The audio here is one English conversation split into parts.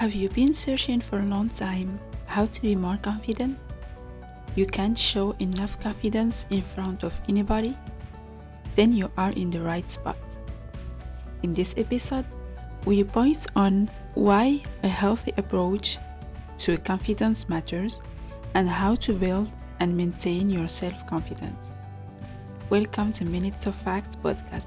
Have you been searching for a long time how to be more confident? You can't show enough confidence in front of anybody? Then you are in the right spot. In this episode, we point on why a healthy approach to confidence matters and how to build and maintain your self-confidence. Welcome to Minutes of Facts podcast.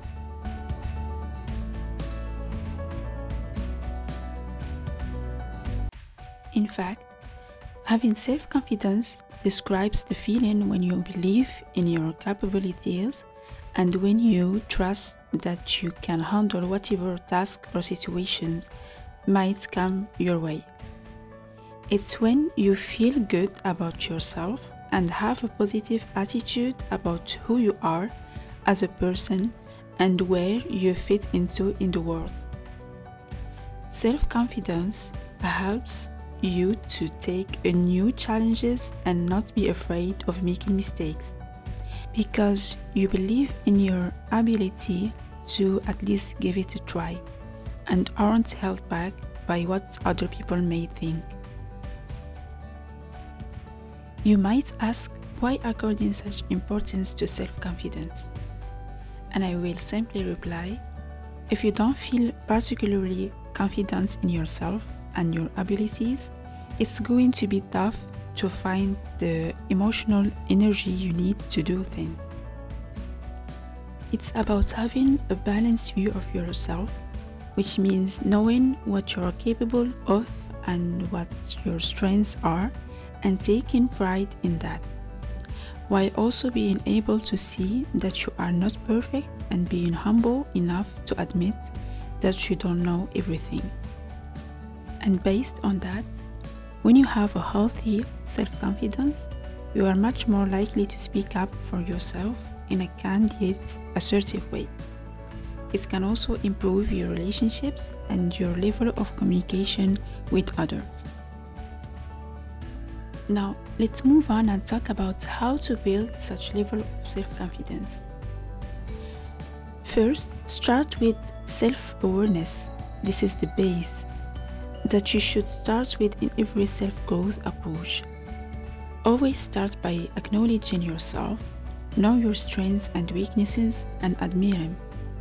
In fact, having self-confidence describes the feeling when you believe in your capabilities and when you trust that you can handle whatever task or situations might come your way. It's when you feel good about yourself and have a positive attitude about who you are as a person and where you fit into in the world. Self-confidence helps you to take new challenges and not be afraid of making mistakes because you believe in your ability to at least give it a try and aren't held back by what other people may think. You might ask why according such importance to self-confidence, and I will simply reply, if you don't feel particularly confident in yourself and your abilities, it's going to be tough to find the emotional energy you need to do things. It's about having a balanced view of yourself, which means knowing what you're capable of and what your strengths are and taking pride in that, while also being able to see that you are not perfect and being humble enough to admit that you don't know everything. And based on that, when you have a healthy self-confidence, you are much more likely to speak up for yourself in a candid, assertive way. It can also improve your relationships and your level of communication with others. Now, let's move on and talk about how to build such level of self-confidence. First, start with self-awareness. This is the base that you should start with in every self-growth approach. Always start by acknowledging yourself, know your strengths and weaknesses, and admire them.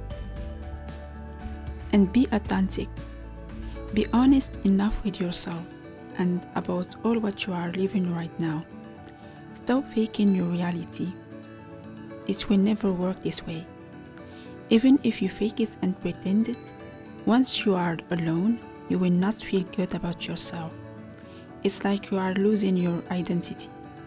And be authentic. Be honest enough with yourself and about all what you are living right now. Stop faking your reality. It will never work this way. Even if you fake it and pretend it, once you are alone, you will not feel good about yourself. It's like you are losing your identity.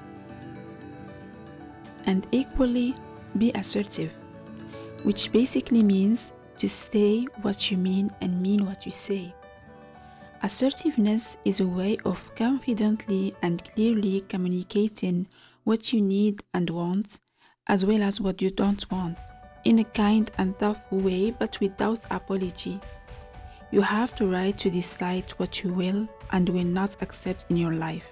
And equally, be assertive, which basically means to say what you mean and mean what you say. Assertiveness is a way of confidently and clearly communicating what you need and want, as well as what you don't want, in a kind and tough way, but without apology. You have the right to decide what you will and will not accept in your life.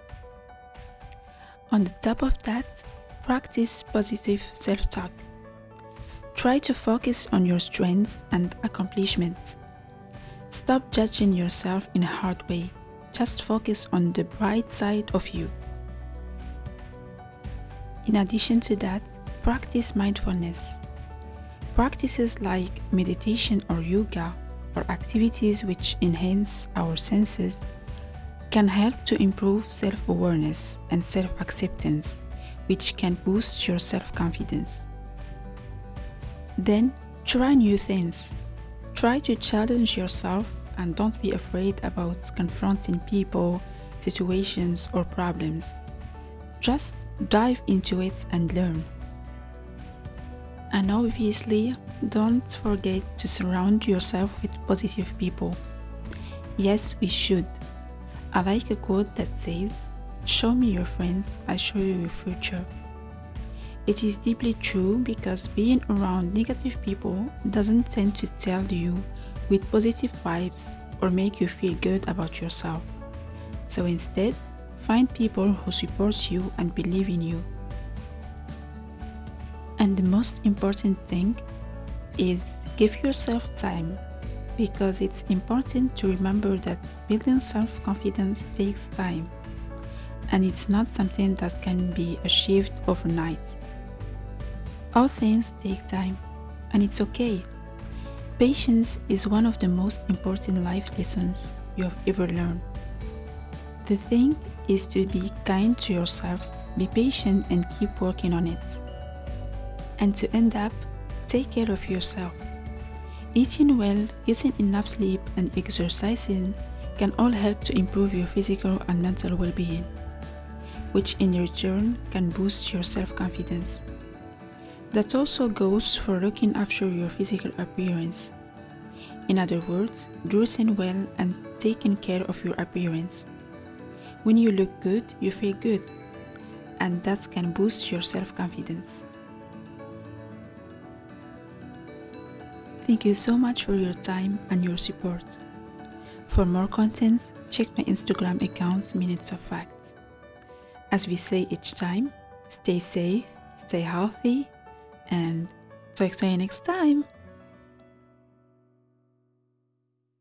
On the top of that, practice positive self-talk. Try to focus on your strengths and accomplishments. Stop judging yourself in a hard way. Just focus on the bright side of you. In addition to that, practice mindfulness. Practices like meditation or yoga or activities which enhance our senses can help to improve self-awareness and self-acceptance, which can boost your self-confidence. Then, try new things. Try to challenge yourself and don't be afraid about confronting people, situations, or problems. Just dive into it and learn. And obviously, don't forget to surround yourself with positive people. Yes, we should. I like a quote that says, "Show me your friends, I show you your future." It is deeply true because being around negative people doesn't tend to tell you with positive vibes or make you feel good about yourself. So instead, find people who support you and believe in you. And the most important thing is give yourself time. because it's important to remember that building self-confidence takes time, and it's not something that can be achieved overnight. All things take time, and it's okay. Patience is one of the most important life lessons you have ever learned. The thing is to be kind to yourself, be patient, and keep working on it. And to end up, take care of yourself. Eating well, getting enough sleep, and exercising can all help to improve your physical and mental well-being, which in return can boost your self-confidence. That also goes for looking after your physical appearance. In other words, dressing well and taking care of your appearance. When you look good, you feel good, and that can boost your self-confidence. Thank you so much for your time and your support. For more content, check my Instagram account, Minutes of Facts. As we say each time, stay safe, stay healthy, and talk to you next time.